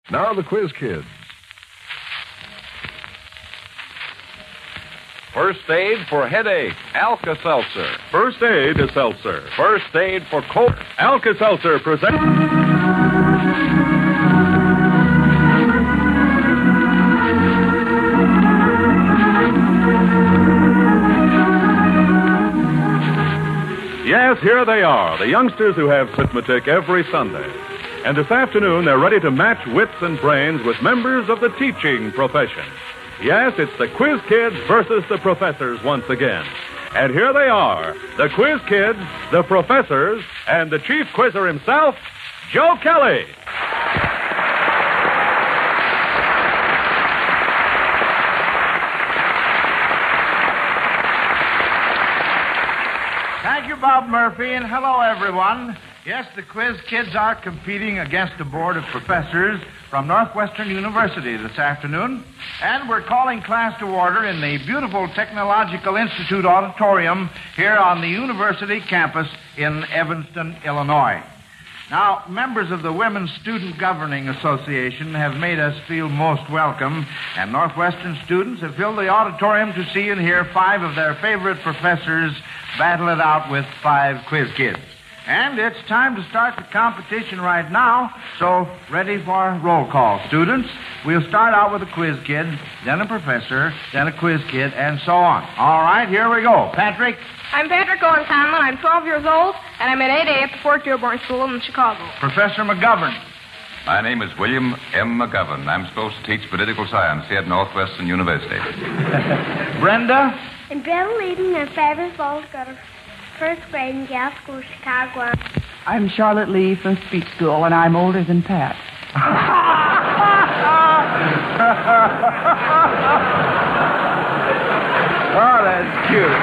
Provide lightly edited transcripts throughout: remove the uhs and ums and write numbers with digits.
Now the Quiz Kids. First aid for headache, Alka-Seltzer. First aid is seltzer. First aid for cold, Alka-Seltzer presents... Yes, here they are, the youngsters who have Sitmatic every Sunday. And this afternoon, they're ready to match wits and brains with members of the teaching profession. Yes, it's the Quiz Kids versus the professors once again. And here they are, the Quiz Kids, the professors, and the chief quizzer himself, Joe Kelly. Thank you, Bob Murphy, and hello, everyone. Yes, the Quiz Kids are competing against a board of professors from Northwestern University this afternoon, and we're calling class to order in the beautiful Technological Institute auditorium here on the university campus in Evanston, Illinois. Now, members of the Women's Student Governing Association have made us feel most welcome, and Northwestern students have filled the auditorium to see and hear 5 of their favorite professors battle it out with 5 Quiz Kids. And it's time to start the competition right now, so ready for roll call. Students, we'll start out with a quiz kid, then a professor, then a quiz kid, and so on. All right, here we go. Patrick? I'm Patrick Owen Conlon. I'm 12 years old, and I'm in 8A at the Fort Dearborn School in Chicago. Professor McGovern? My name is William M. McGovern. I'm supposed to teach political science here at Northwestern University. Brenda? I'm Brenda Leading. I'm 5 years old. Got a first grade in Gal School, Chicago. I'm Charlotte Lee from Speech School, and I'm older than Pat. Oh, that's cute.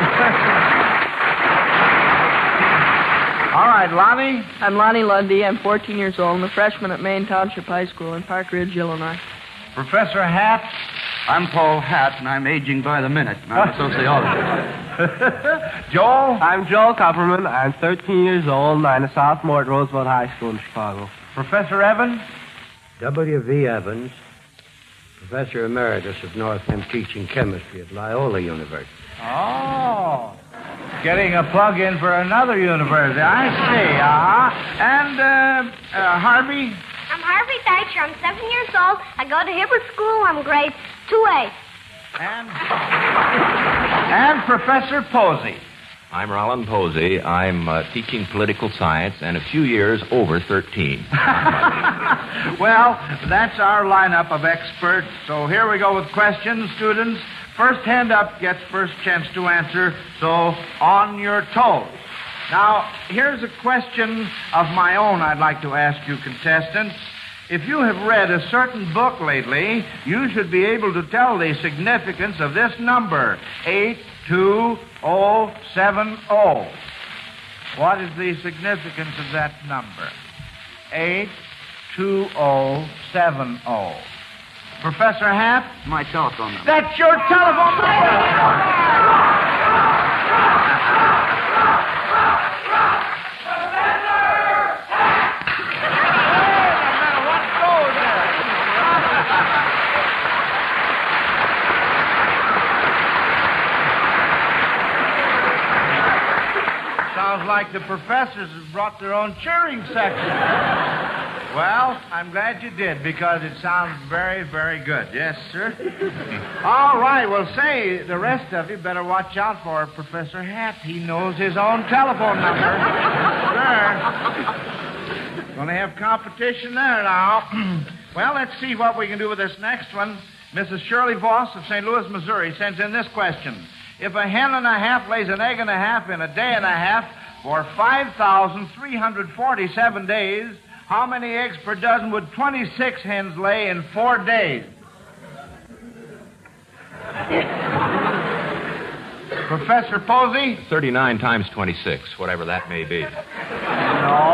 All right, Lonnie? I'm Lonnie Lundy. I'm 14 years old. I'm a freshman at Maine Township High School in Park Ridge, Illinois. Professor Hatt? I'm Paul Hatt, and I'm aging by the minute. I'm a sociologist. Joel? I'm Joel Kupperman. I'm 13 years old, and I'm a sophomore at Roosevelt High School in Chicago. Professor Evans? W.V. Evans, Professor Emeritus of Northam teaching chemistry at Loyola University. Oh, getting a plug-in for another university. I see, And, Harvey? I'm Harvey Thatcher. I'm 7 years old. I go to Hibbert School. I'm grade 2A. And Professor Posey. I'm Roland Posey. I'm teaching political science and a few years over 13. Well, that's our lineup of experts. So here we go with questions, students. First hand up gets first chance to answer, so on your toes. Now, here's a question of my own I'd like to ask you, contestants. If you have read a certain book lately, you should be able to tell the significance of this number, 82070. What is the significance of that number? 82070. Professor Hatt? My telephone number. That's your telephone number! Sounds like the professors have brought their own cheering section. Well, I'm glad you did, because it sounds very, very good. Yes, sir? All right, well, say, the rest of you better watch out for Professor Hatt. He knows his own telephone number. Sure. Going to have competition there now. Well, let's see what we can do with this next one. Mrs. Shirley Voss of St. Louis, Missouri, sends in this question. If a hen and a half lays an egg and a half in a day and a half for 5,347 days, how many eggs per dozen would 26 hens lay in 4 days? Professor Posey? 39 times 26, whatever that may be. No.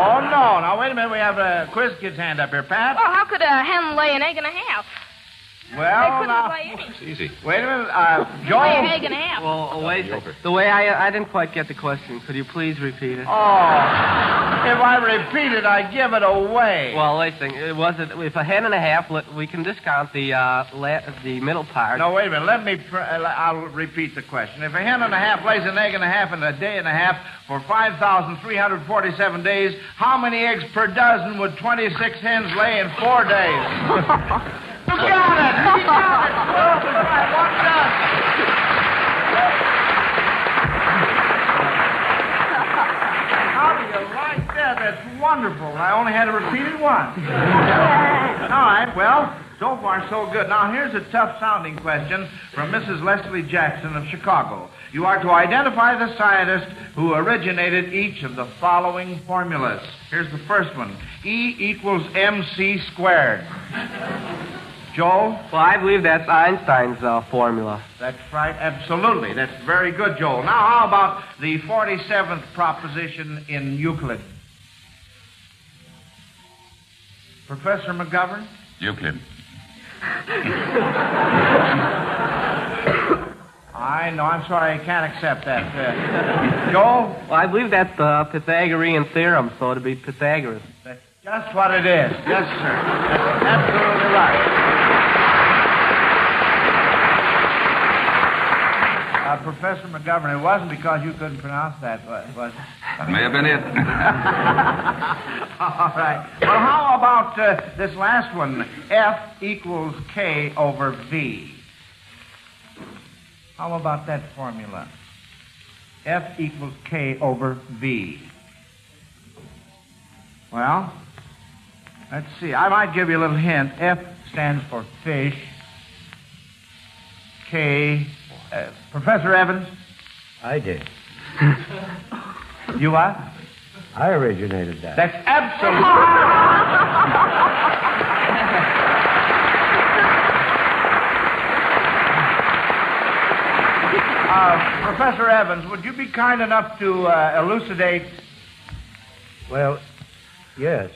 Now, wait a minute. We have a quiz kid's hand up here. Pat? Well, how could a hen lay an egg and a half? Well, now, It's easy. wait a minute. Joel. Play an egg and a half. Well, wait. The way I didn't quite get the question. Could you please repeat it? Oh, if I repeat it, I give it away. Well, wait a second. If a hen and a half, we can discount the middle part. No, wait a minute. I'll repeat the question. If a hen and a half lays an egg and a half in a day and a half for 5,347 days, how many eggs per dozen would 26 hens lay in 4 days? You got it! You got it! 12 is right. One done. How do you like that? That's wonderful. I only had to repeat it once. All right, well, so far so good. Now, here's a tough-sounding question from Mrs. Leslie Jackson of Chicago. You are to identify the scientist who originated each of the following formulas. Here's the first one. E equals MC squared. Joel? Well, I believe that's Einstein's formula. That's right, absolutely. That's very good, Joel. Now, how about the 47th proposition in Euclid? Professor McGovern? Euclid. I know. I'm sorry. I can't accept that. Joel? Well, I believe that's the Pythagorean theorem, so it'd be Pythagoras. That's just what it is. Yes, sir. That's absolutely right. Professor McGovern, it wasn't because you couldn't pronounce that, was it? That may have been it. All right. Well, how about this last one? F equals K over V. How about that formula? F equals K over V. Well, let's see. I might give you a little hint. F stands for fish. K... Professor Evans? I did. You what? I originated that. That's absolutely... Professor Evans, would you be kind enough to elucidate... Well, yes.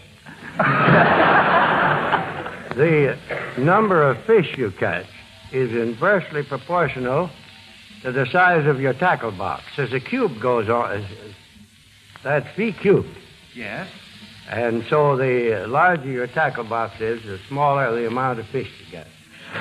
The number of fish you catch is inversely proportional to the size of your tackle box. As the cube goes on, that's V cubed. Yes. And so the larger your tackle box is, the smaller the amount of fish you get.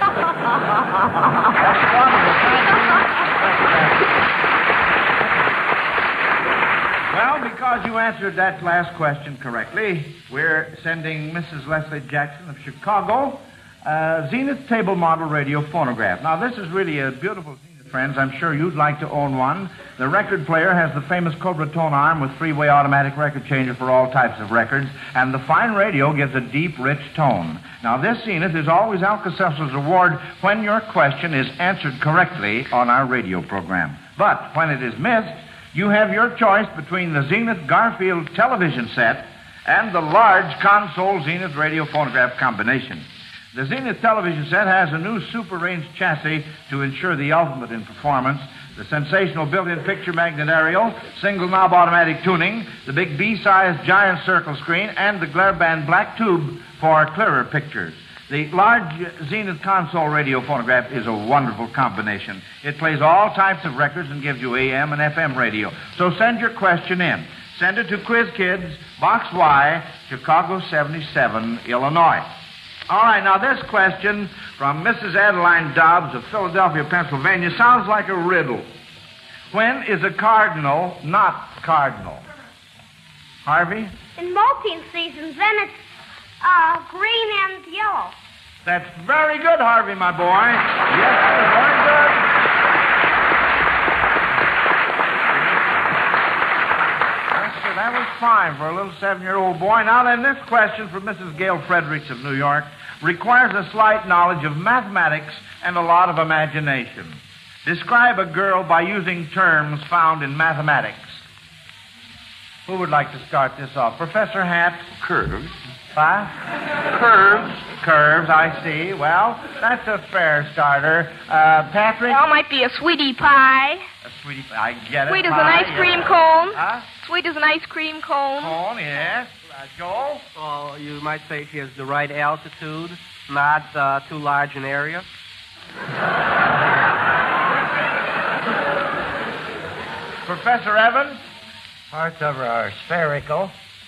Well, because you answered that last question correctly, we're sending Mrs. Leslie Jackson of Chicago Zenith table model radio phonograph. Now, this is really a beautiful Zenith, friends. I'm sure you'd like to own one. The record player has the famous Cobra tone arm with three-way automatic record changer for all types of records, and the fine radio gives a deep, rich tone. Now, this Zenith is always Alka-Seltzer's award when your question is answered correctly on our radio program. But when it is missed, you have your choice between the Zenith Garfield television set and the large console Zenith radio phonograph combination. The Zenith television set has a new super range chassis to ensure the ultimate in performance, the sensational built-in picture magnet aerial, single knob automatic tuning, the big B-sized giant circle screen, and the glare band black tube for clearer pictures. The large Zenith console radio phonograph is a wonderful combination. It plays all types of records and gives you AM and FM radio. So send your question in. Send it to Quiz Kids, Box Y, Chicago 77, Illinois. All right, now this question from Mrs. Adeline Dobbs of Philadelphia, Pennsylvania, sounds like a riddle. When is a cardinal not cardinal? Harvey? In molting seasons, then it's green and yellow. That's very good, Harvey, my boy. Yes, very good. Yes, that was fine for a little 7-year-old boy. Now then, this question from Mrs. Gail Fredericks of New York requires a slight knowledge of mathematics and a lot of imagination. Describe a girl by using terms found in mathematics. Who would like to start this off? Professor Hatt? Curves. What? Curves. Curves, I see. Well, that's a fair starter. Patrick? Well, might be a sweetie pie. A sweetie pie. I get it. Sweet as an ice cream cone. Huh? Sweet as an ice cream cone. Cone, yes. Joel? Oh, you might say she has the right altitude, not too large an area. Professor Evans? Parts of her are spherical.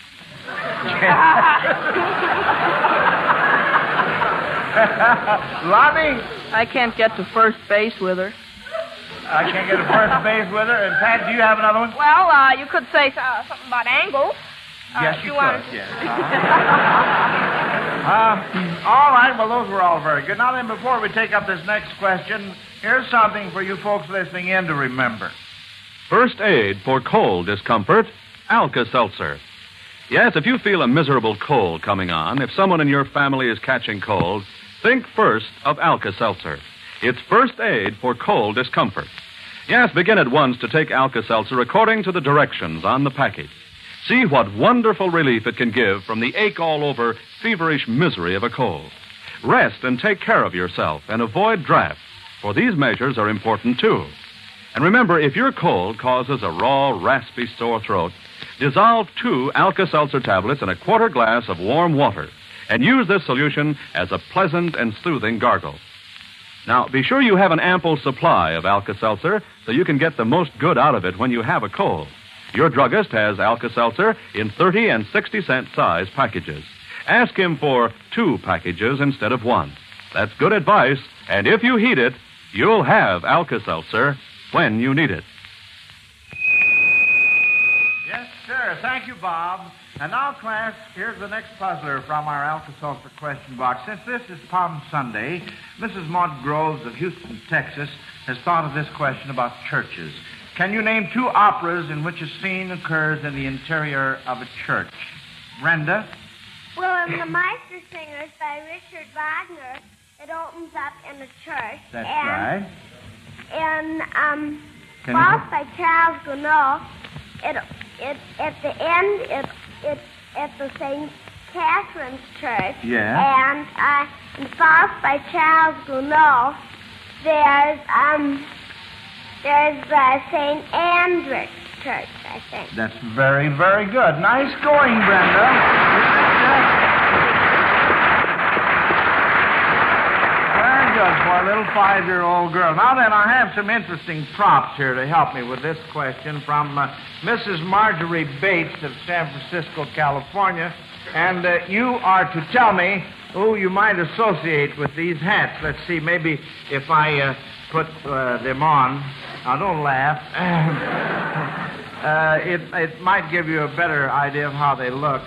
Lonnie? I can't get to first base with her. I can't get to first base with her. And Pat, do you have another one? Well, you could say something about angles. Yes, you want... could, yes. All right, well, those were all very good. Now then, before we take up this next question, here's something for you folks listening in to remember. First aid for cold discomfort, Alka-Seltzer. Yes, if you feel a miserable cold coming on, if someone in your family is catching cold, think first of Alka-Seltzer. It's first aid for cold discomfort. Yes, begin at once to take Alka-Seltzer according to the directions on the package. See what wonderful relief it can give from the ache-all-over, feverish misery of a cold. Rest and take care of yourself and avoid drafts, for these measures are important, too. And remember, if your cold causes a raw, raspy, sore throat, dissolve 2 Alka-Seltzer tablets in a quarter glass of warm water and use this solution as a pleasant and soothing gargle. Now, be sure you have an ample supply of Alka-Seltzer so you can get the most good out of it when you have a cold. Your druggist has Alka-Seltzer in 30 and 60-cent size packages. Ask him for 2 packages instead of 1. That's good advice, and if you heed it, you'll have Alka-Seltzer when you need it. Yes, sir. Thank you, Bob. And now, class, here's the next puzzler from our Alka-Seltzer question box. Since this is Palm Sunday, Mrs. Maud Groves of Houston, Texas, has thought of this question about churches. Can you name 2 operas in which a scene occurs in the interior of a church? Brenda? Well, in The Meistersingers by Richard Wagner, it opens up in a church. That's right. In False by Charles Gounod, it at the end, it's at the St. Catherine's Church. Yeah. And in False by Charles Gounod, there's St. Andrew's Church, I think. That's very, very good. Nice going, Brenda. Very good for a little 5-year-old girl. Now then, I have some interesting props here to help me with this question from Mrs. Marjorie Bates of San Francisco, California. And you are to tell me who you might associate with these hats. Let's see, maybe if I put them on. Now, don't laugh. It might give you a better idea of how they look.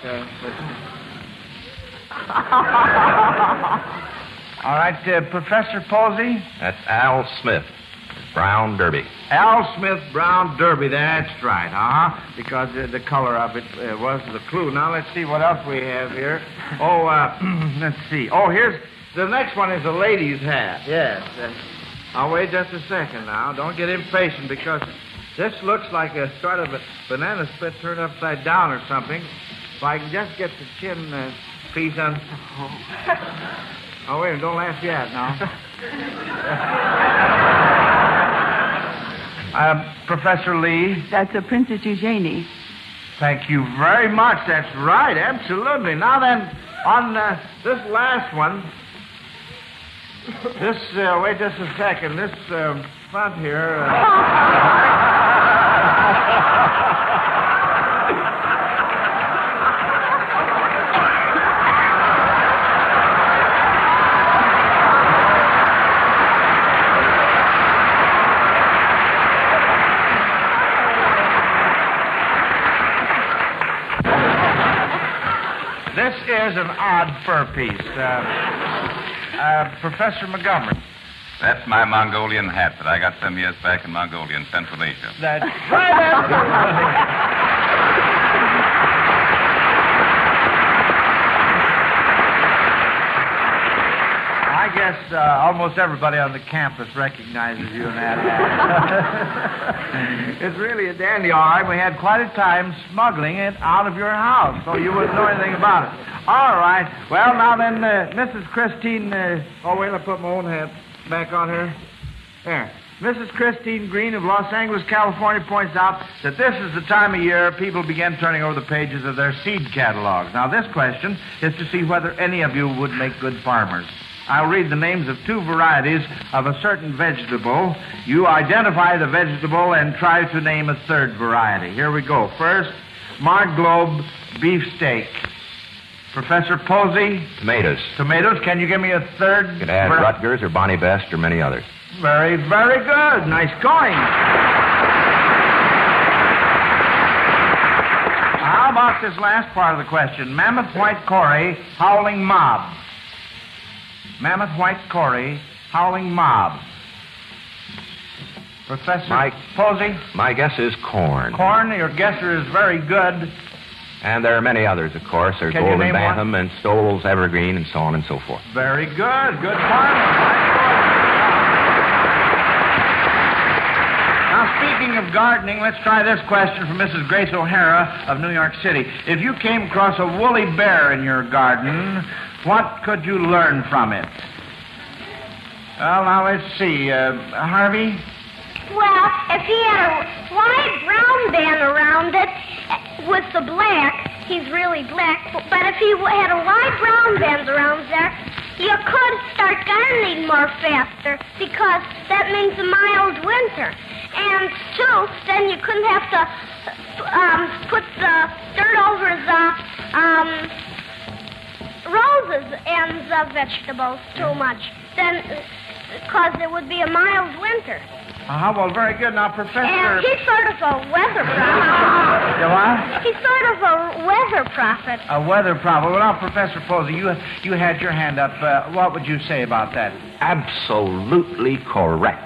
All right, Professor Posey? That's Al Smith, Brown Derby. Al Smith, Brown Derby, that's right, because the color of it was the clue. Now, let's see what else we have here. Oh, let's see. Oh, here's, the next one is a lady's hat. Yes. I'll wait just a second now. Don't get impatient, because this looks like a sort of a banana split turned upside down or something. If I can just get the chin piece on... Oh, wait a minute, don't laugh yet now. Professor Lee? That's a Princess Eugenie. Thank you very much. That's right, absolutely. Now then, on this last one, this, wait just a second, this front here... This is an odd fur piece. Professor Montgomery. That's my Mongolian hat that I got some years back in Mongolia in Central Asia. That's right. I guess almost everybody on the campus recognizes you in that hat. It's really a dandy, all right. We had quite a time smuggling it out of your house, so you wouldn't know anything about it. All right. Well, now then, Mrs. Christine... oh, wait, I'll put my own hat back on here. There. Mrs. Christine Green of Los Angeles, California points out that this is the time of year people begin turning over the pages of their seed catalogs. Now, this question is to see whether any of you would make good farmers. I'll read the names of 2 varieties of a certain vegetable. You identify the vegetable and try to name a 3rd variety. Here we go. First, Marglobe beefsteak. Professor Posey? Tomatoes. Tomatoes. Can you give me a 3rd? You could add Rutgers or Bonnie Best or many others. Very, very good. Nice going. How about this last part of the question? Mammoth White Cory, howling mob. Mammoth White Cory, howling mob. Professor Posey? My guess is corn. Corn, your guesser is very good. And there are many others, of course. There's Can you Golden name Bantam and Stoll's Evergreen and so on and so forth. Very good. Good farming. Now, speaking of gardening, let's try this question from Mrs. Grace O'Hara of New York City. If you came across a woolly bear in your garden, what could you learn from it? Well, now, let's see. Harvey? Well, if he had a white brown band around it with the black, he's really black. But if he had a white brown band around there, you could start gardening more faster because that means a mild winter. And, 2, then you couldn't have to put the dirt over the roses and the vegetables too much. Then, because it would be a mild winter. Well, very good. Now, Professor... And he's sort of a weather prophet. You what? He's sort of a weather prophet. A weather prophet. Well, now, Professor Posey, you had your hand up. What would you say about that? Absolutely correct.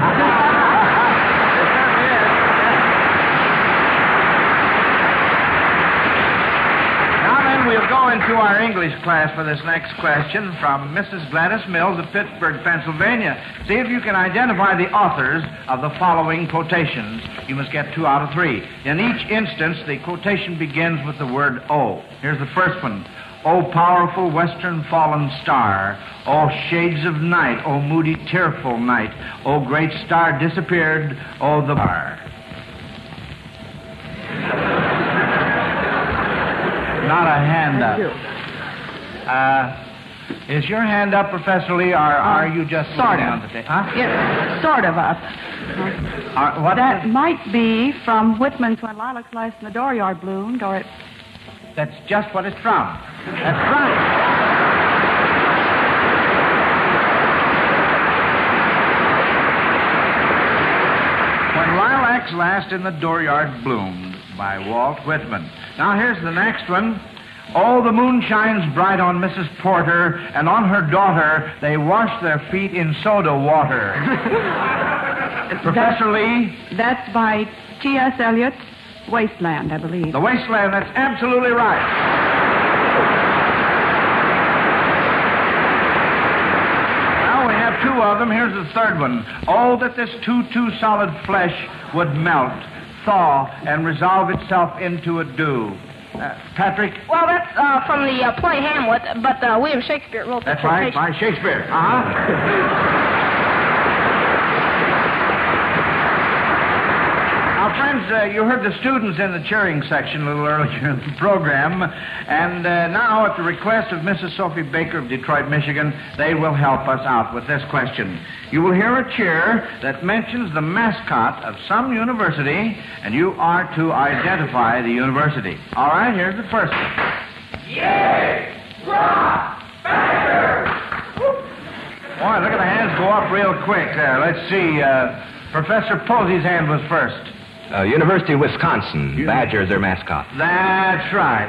We'll go into our English class for this next question from Mrs. Gladys Mills of Pittsburgh, Pennsylvania. See if you can identify the authors of the following quotations. You must get 2 out of 3. In each instance, the quotation begins with the word O. Here's the first one. O powerful western fallen star, O shades of night, O moody tearful night, O great star disappeared, O the bar. Not a hand up. Is your hand up, Professor Lee, or are you just sort of on the table? Huh? Yeah, sort of up. What? That might be from Whitman's When Lilacs Lies in the Dooryard Bloomed, or it... That's just what it's from. That's right. When Lilacs Last in the Dooryard Bloomed by Walt Whitman. Now, here's the next one. Oh, the moon shines bright on Mrs. Porter, and on her daughter they wash their feet in soda water. Professor Lee? That's by T.S. Eliot's Wasteland, I believe. The Wasteland, that's absolutely right. Now we have 2 of them. Here's the third one. Oh, that this too solid flesh would melt, thaw, and resolve itself into a dew. Patrick? Well, that's from the play Hamlet, but William Shakespeare wrote the That's right, by Shakespeare. Now, friends, you heard the students in the cheering section a little earlier in the program, and now, at the request of Mrs. Sophie Baker of Detroit, Michigan, they will help us out with this question. You will hear a cheer that mentions the mascot of some university, and you are to identify the university. All right, here's the first one. Yay! Rock! Baker! Boy, look at the hands go up real quick there. Let's see. Professor Posey's hand was first. University of Wisconsin. Badger is their mascot. That's right.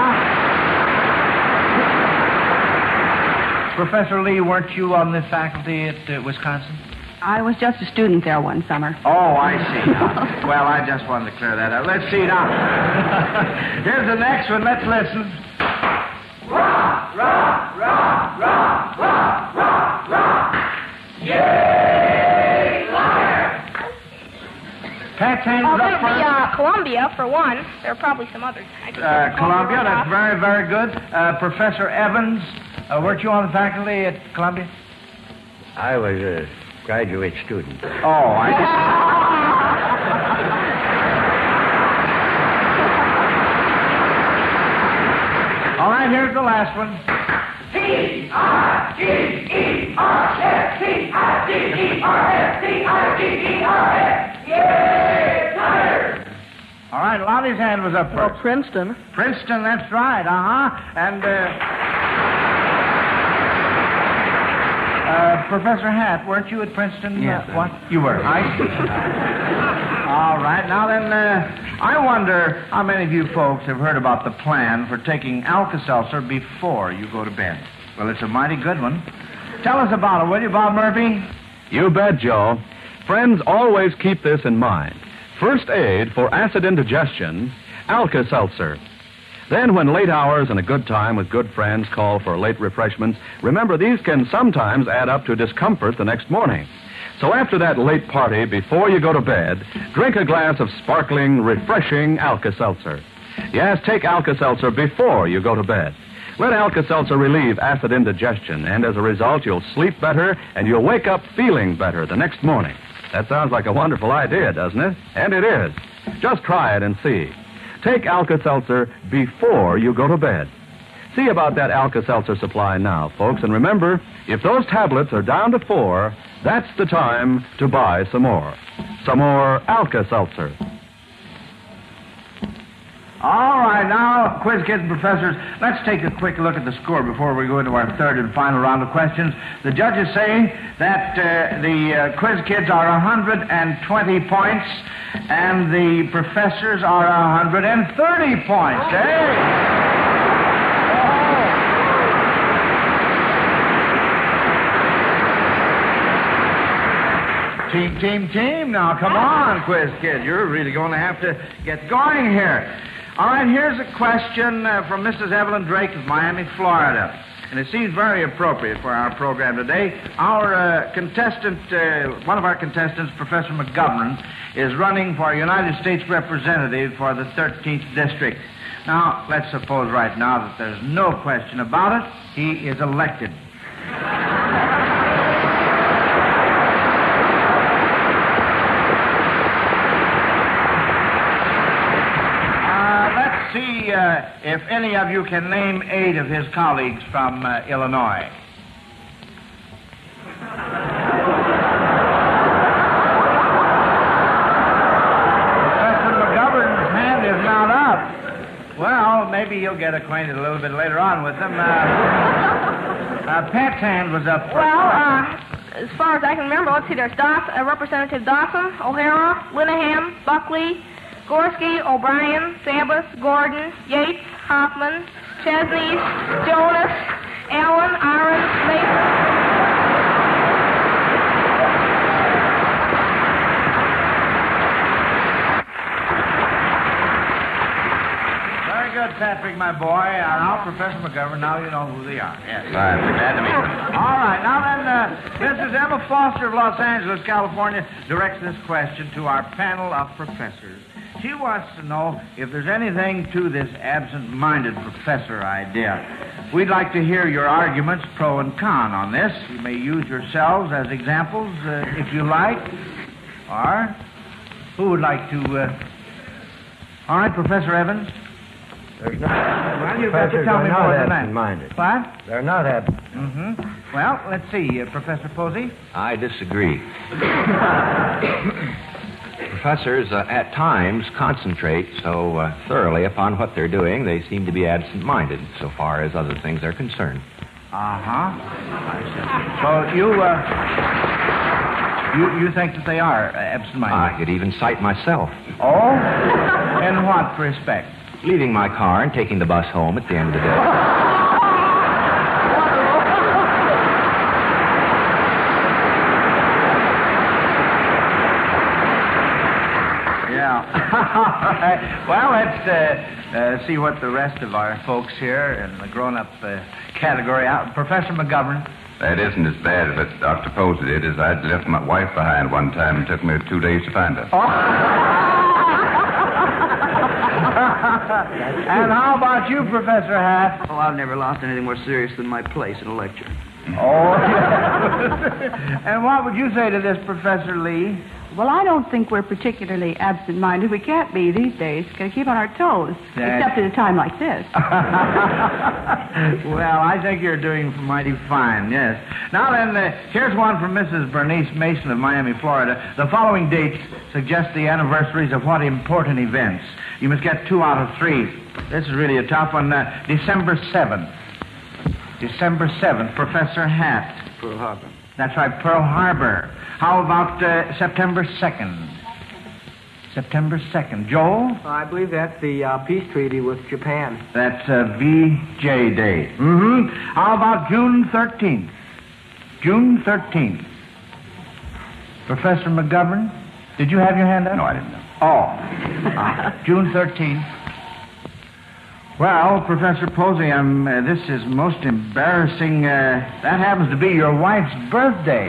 Professor Lee, weren't you on the faculty at Wisconsin? I was just a student there one summer. Oh, I see now. Well, I just wanted to clear that up. Let's see now. Here's the next one. Let's listen. Rock, rock, rock, rock, rock, rock, rock. Yay, liar! Pat's hands up that would first. be Columbia, for one. There are probably some others. Columbia, that's very, very good. Professor Evans, weren't you on the faculty at Columbia? I was a graduate student. Oh, I see. All right, here's the last one. T-I-G-E-R-S-T-I-G-E-R-S-T-I-G-E-R-S. Yay, tired. All right, Lottie's hand was up first. Oh, Princeton. Princeton, that's right, And, Professor Hatt, weren't you at Princeton? Yes, sir. What? You were. I see. All right, now then, I wonder how many of you folks have heard about the plan for taking Alka-Seltzer before you go to bed. Well, it's a mighty good one. Tell us about it, will you, Bob Murphy? You bet, Joe. Friends, always keep this in mind. First aid for acid indigestion, Alka-Seltzer. Then, when late hours and a good time with good friends call for late refreshments, remember these can sometimes add up to discomfort the next morning. So after that late party, before you go to bed, drink a glass of sparkling, refreshing Alka-Seltzer. Yes, take Alka-Seltzer before you go to bed. Let Alka-Seltzer relieve acid indigestion, and as a result, you'll sleep better and you'll wake up feeling better the next morning. That sounds like a wonderful idea, doesn't it? And it is. Just try it and see. Take Alka-Seltzer before you go to bed. See about that Alka-Seltzer supply now, folks. And remember, if those tablets are down to 4, that's the time to buy some more. Some more Alka-Seltzer. All right, now, quiz kids and professors, let's take a quick look at the score before we go into our third and final round of questions. The judges say that the quiz kids are 120 points and the professors are 130 points. Hey! Team. Now, come on, quiz kid. You're really going to have to get going here. All right, here's a question from Mrs. Evelyn Drake of Miami, Florida. And it seems very appropriate for our program today. Our contestant, one of our contestants, Professor McGovern, is running for United States Representative for the 13th District. Now, let's suppose right now that there's no question about it. He is elected. See if any of you can name 8 of his colleagues from Illinois. Professor McGovern's hand is not up. Well, maybe you'll get acquainted a little bit later on with them. Pat's hand was up. Well, as far as I can remember, let's see, there's Representative Dawson, O'Hara, Linehan, Buckley, Gorski, O'Brien, Sabas, Gordon, Yates, Hoffman, Chesney, Jonas, Allen, Aaron, Mason. Very good, Patrick, my boy. Now, Professor McGovern, now you know who they are. Yes. Right, glad to meet you. All right, now then, Mrs. Emma Foster of Los Angeles, California, directs this question to our panel of professors. She wants to know if there's anything to this absent-minded professor idea. We'd like to hear your arguments, pro and con, on this. You may use yourselves as examples, if you like. Or, who would like to... All right, Professor Evans. There's not... Well, you've got to tell me more than that. Absent-minded. What? They're not absent. Mm-hmm. Well, let's see, Professor Posey. I disagree. Professors at times concentrate so thoroughly upon what they're doing, they seem to be absent-minded so far as other things are concerned. Uh-huh. So you think that they are absent-minded? I could even cite myself. Oh? In what respect? Leaving my car and taking the bus home at the end of the day. Well, let's see what the rest of our folks here in the grown-up category out. Professor McGovern. That isn't as bad as Dr. Posey did, as I'd left my wife behind one time and took me 2 days to find her. And how about you, Professor Hatt? Oh, I've never lost anything more serious than my place in a lecture. Oh, yeah. And what would you say to this, Professor Lee? Well, I don't think we're particularly absent-minded. We can't be these days. Got to keep on our toes, except at a time like this. Well, I think you're doing mighty fine, yes. Now then, here's one from Mrs. Bernice Mason of Miami, Florida. The following dates suggest the anniversaries of what important events? You must get 2 out of 3. This is really a tough one. December 7th. December 7th, Professor Hatt. Pearl Harbor. That's right, Pearl Harbor. How about September 2nd? September 2nd. Joel? I believe that's the peace treaty with Japan. That's VJ Day. Mm-hmm. How about June 13th? June 13th. Professor McGovern, did you have your hand up? No, I didn't know. Oh. June 13th. Well, Professor Posey, this is most embarrassing. That happens to be your wife's birthday.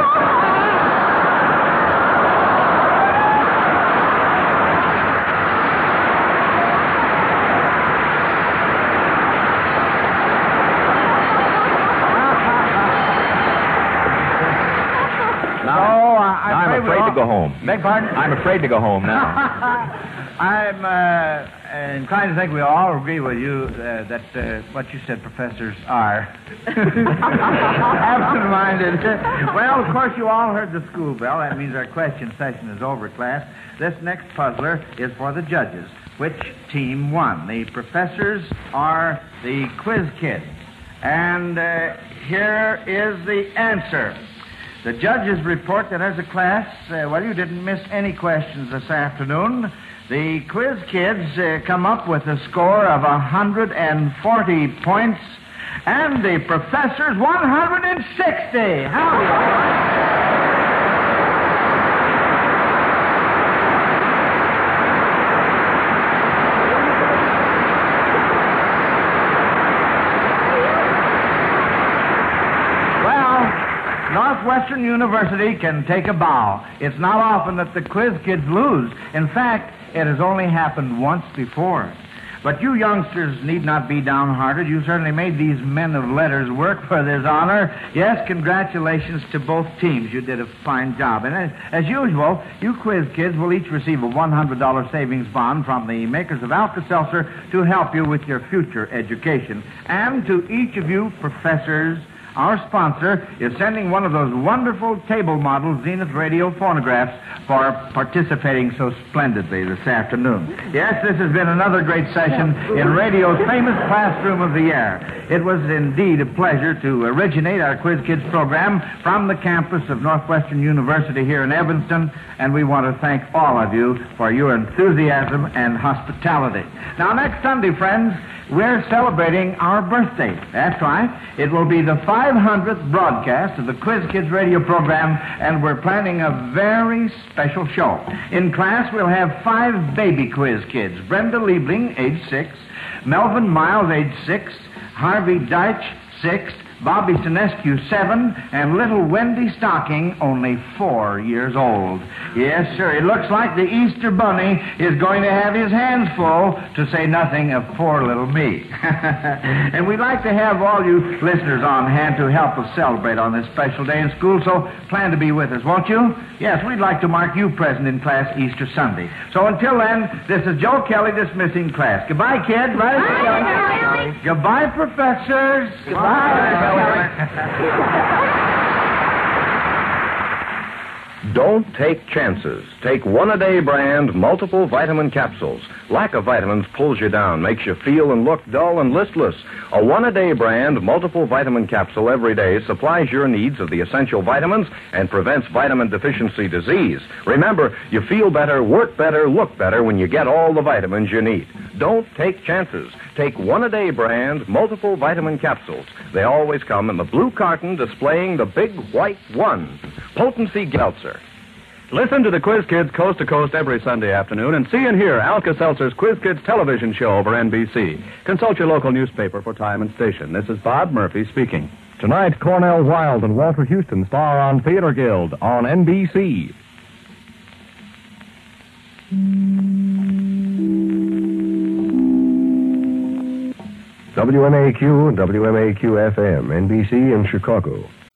I'm afraid to go home. Beg pardon? I'm afraid to go home now. I'm inclined to think we all agree with you that what you said professors are absent-minded. Well, of course, you all heard the school bell. That means our question session is over, class. This next puzzler is for the judges. Which team won? The professors or the quiz kids? And here is the answer. The judges report that as a class, you didn't miss any questions this afternoon. The quiz kids come up with a score of 140 points, and the professors 160. Howdy. Northwestern University can take a bow. It's not often that the quiz kids lose. In fact, it has only happened once before. But you youngsters need not be downhearted. You certainly made these men of letters work for this honor. Yes, congratulations to both teams. You did a fine job. And as usual, you quiz kids will each receive a $100 savings bond from the makers of Alka-Seltzer to help you with your future education. And to each of you professors, our sponsor is sending one of those wonderful table model Zenith radio phonographs for participating so splendidly this afternoon. Yes, this has been another great session in radio's famous classroom of the year. It was indeed a pleasure to originate our Quiz Kids program from the campus of Northwestern University here in Evanston, and we want to thank all of you for your enthusiasm and hospitality. Now, next Sunday, friends, we're celebrating our birthday. That's right. It will be the 500th broadcast of the Quiz Kids radio program, and we're planning a very special show. In class, we'll have 5 baby quiz kids. Brenda Liebling, age 6. Melvin Miles, age 6. Harvey Deitch, 6. Bobby Sinescu, 7, and little Wendy Stocking, only 4 years old. Yes, sir, it looks like the Easter Bunny is going to have his hands full, to say nothing of poor little me. And we'd like to have all you listeners on hand to help us celebrate on this special day in school, so plan to be with us, won't you? Yes, we'd like to mark you present in class Easter Sunday. So until then, this is Joe Kelly dismissing class. Goodbye, kids. Bye, Kelly. Goodbye, professors. Goodbye. Don't take chances. Take One-A-Day brand multiple vitamin capsules. Lack of vitamins pulls you down, makes you feel and look dull and listless. A One-A-Day brand multiple vitamin capsule every day supplies your needs of the essential vitamins and prevents vitamin deficiency disease. Remember, you feel better, work better, look better when you get all the vitamins you need. Don't take chances. Take One-A-Day brand multiple vitamin capsules. They always come in the blue carton displaying the big white 1. Potency Seltzer. Listen to the Quiz Kids Coast to Coast every Sunday afternoon and see and hear Alka-Seltzer's Quiz Kids television show over NBC. Consult your local newspaper for time and station. This is Bob Murphy speaking. Tonight, Cornell Wilde and Walter Houston star on Theater Guild on NBC. WMAQ and WMAQ FM, NBC in Chicago.